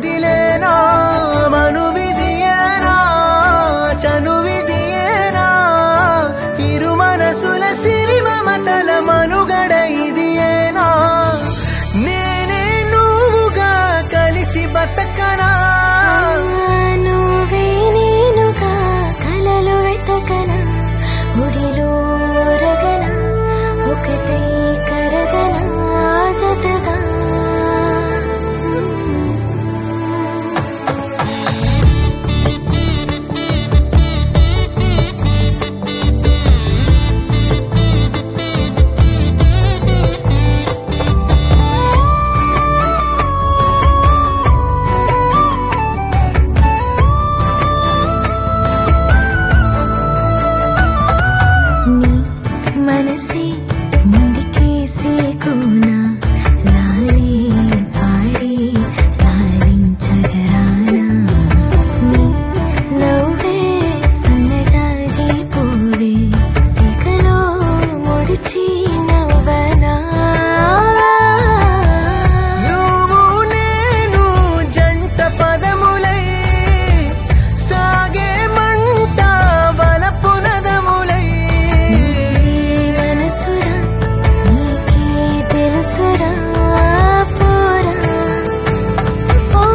వదిలేనా మనువిధియేనా చనువిధియేనా ఇరు మనసుల సిరి మమతల మనుగడ ఇదియేనా నేనే నువ్వుగా కలిసి బతకనా నువ్వే నేనుగా కలలు వెతకనా ఒడిలో రగనా ఒకటై కరగనా జతగా మనసే ముందుకేసే కోనా లాలే పాడి లాలించగరానా నీ నవ్వే సన్నజాజి పువ్వే సిగలో ముడిచి నవ్వనా నువ్వు నేను జంట పదములై సాగే మంట వలపు నదములై మనసురా నీకే తెలుసురా పోరా ఓ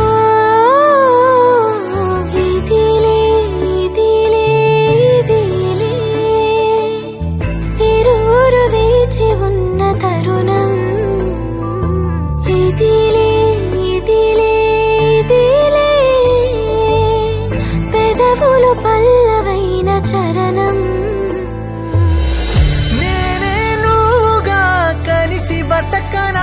ఇదిలే ఇదిలే ఇదిలే ఇరువురు వేచి ఉన్న తరుణం ఇదిలే ఇదిలే ఇదిలే పెదవులు పల్లవైన చరణం నేనే నువ్వుగా కలిసి బతకనా